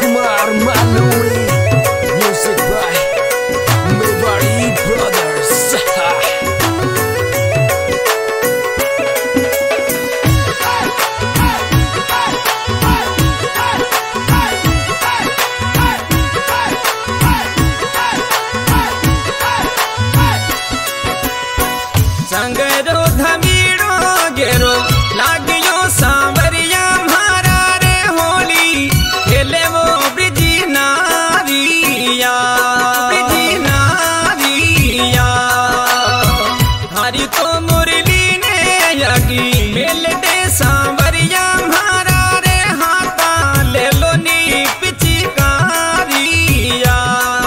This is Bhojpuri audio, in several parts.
Kumar Maluri, music by Mewari Brothers. संगरो धमीड़ो गेरो लागियो सांवरिया म्हारा रे होली खेले वो ब्रिजी नारिया हरी तो मुरली ने यगी मेल दे सांवरिया म्हारा रे हाथा ले लो नी पिचकारिया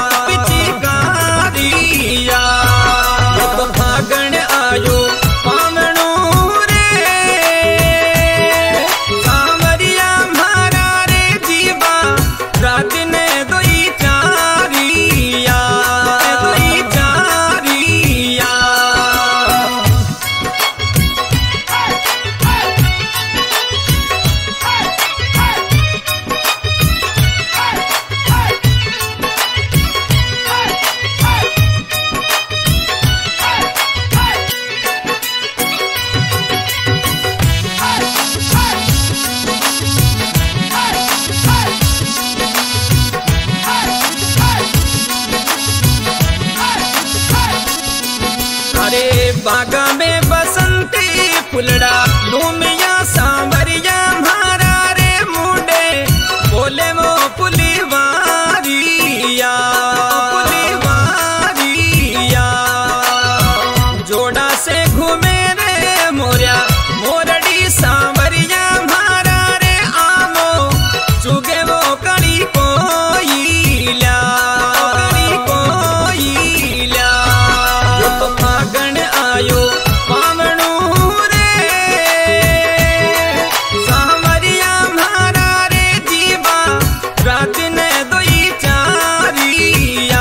तो फागण आयो पावणो रे सांवरिया म्हारा रे जीवा रात ने दोई चारिया अरे बागा में बसंती फुलड़ा लूमिया सांवरिया म्हारा रे मुंडे बोले वो पुलिवारिया जोड़ा से घूमे रे मोरिया मोरड़ी सांवरिया म्हारा रे आमो चुगे वो कड़ी कोईला तो फागण आयो पावणो रे सांवरिया म्हारा रे जीवा रात ने दोई चारिया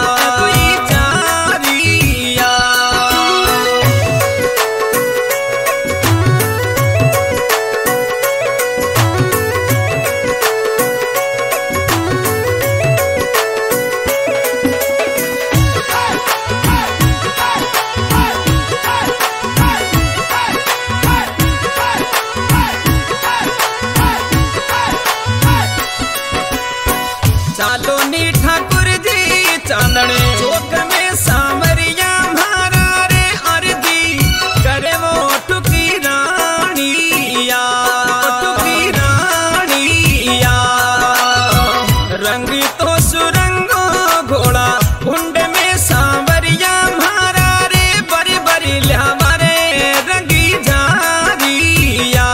चालो नी ठाकुर जी चांदने चौक में सांवरिया म्हारा रे अर्जी करे वो टुकी रानिया रंग तो सुरंगो घोड़ा कुंड में सांवरिया म्हारा रे बरी बरी ल्यावा रे रंगी झारिया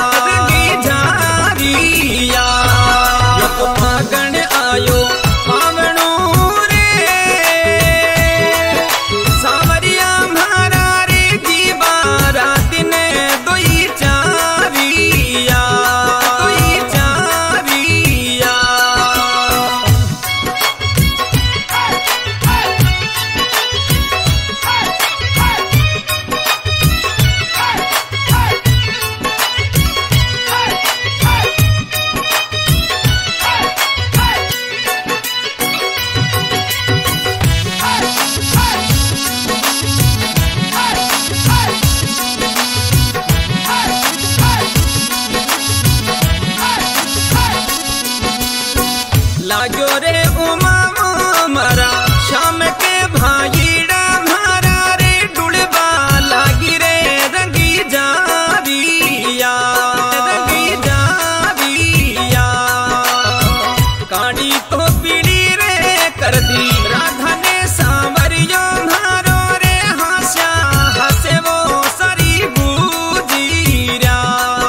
तो फागण आयो पावणो रे सांवरिया म्हारा रे जीवा रात ने दोई चारिया लागो रे उमा मारा शाम के भाईड़ा म्हारा रे डुड़बा लागी रे रंगी जारिया काड़ी तो पीड़ी रे कर दी राधा ने सांवरियो म्हारो रे हास्या हसे वो सरी गुजीरा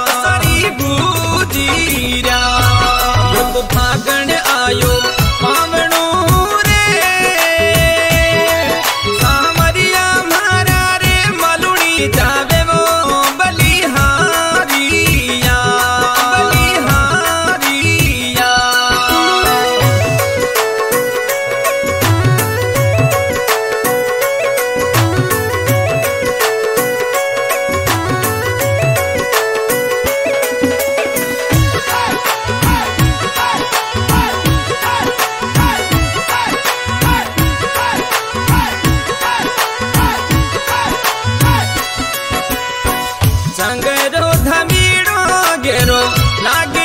तो फागण आयो पावणो रे सांवरिया म्हारा रे मलुड़ी जावे वो बलिहारिया लागे